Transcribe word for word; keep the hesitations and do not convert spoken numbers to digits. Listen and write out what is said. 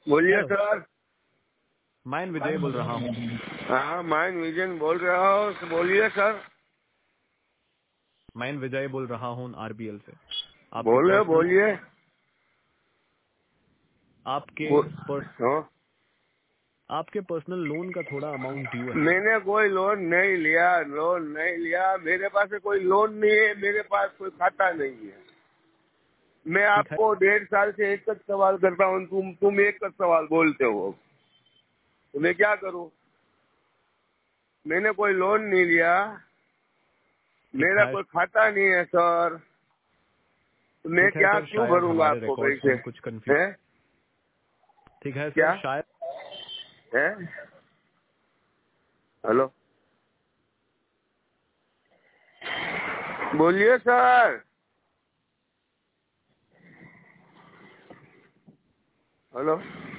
बोलिए hello, sir. मैं विजय बोल रहा हूँ। हाँ मैं विजन बोल रहा हूँ, बोलिए सर। मैं विजय बोल रहा हूँ आरबीएल से। आपके बोले पर्सनल बोलिए। आपके बो, पर, हाँ? आपके पर्सनल लोन का थोड़ा अमाउंट ड्यू है। मैंने कोई लोन नहीं लिया, लोन नहीं लिया। मेरे पास कोई लोन नहीं है, मेरे पास कोई खाता नहीं है। मैं ठीक है, आपको डेढ़ साल से एक एक सवाल करता हूँ, तुम तुम एक एक सवाल बोलते हो, तो मैं क्या करूँ? मैंने कोई लोन नहीं लिया, ठीक मेरा है, कोई खाता नहीं है सर। तो मैं ठीक है क्या सर, क्यों शायद भरूंगा हमारे आपको रिकॉर्ड्स पैसे? में कुछ कंफ्यूज। है ठीक है सर, क्या शायद। है? हेलो, बोलिए सर। हेलो।